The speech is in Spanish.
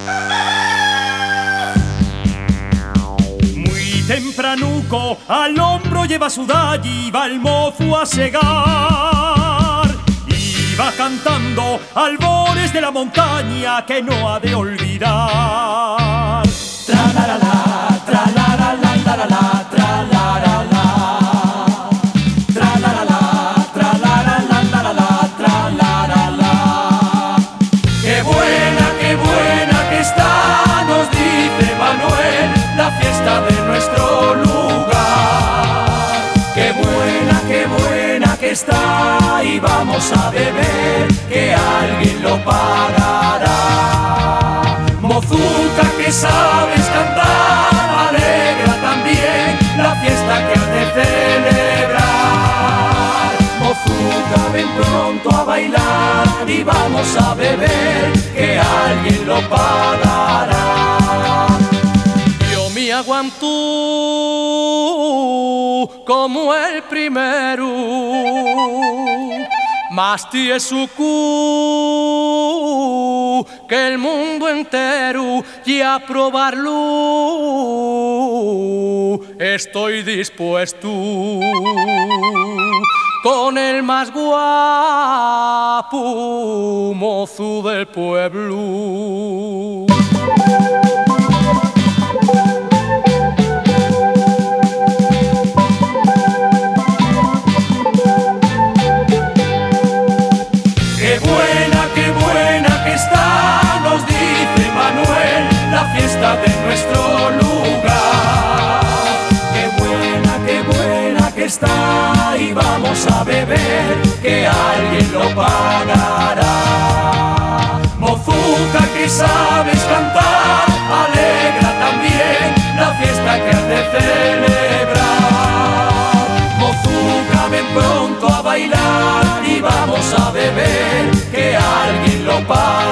Muy tempranuco al hombro lleva su dalla y va el mozo a segar. Y va cantando albores de la montaña que no ha de olvidar. Tra la la la, tra la la la la la la, tra la la la. La fiesta de nuestro lugar. Qué buena que está, y vamos a beber, que alguien lo pagará. Mozuca, que sabes cantar, alegra también la fiesta que has de celebrar. Mozuca, ven pronto a bailar, y vamos a beber, que alguien lo pagará. Me aguanto como el primero, más tieso que el mundo entero, y a probarlo estoy dispuesto. Con el más guapo mozo del pueblo. Qué buena que está, nos dice Manuel, la fiesta de nuestro lugar. Qué buena que está, y vamos a beber, que alguien lo pagará. Mozuca, que sabes cantar, alegra también la fiesta que has de celebrar. Mozuca, ven pronto a bailar, y vamos a beber, que alguien lo paga.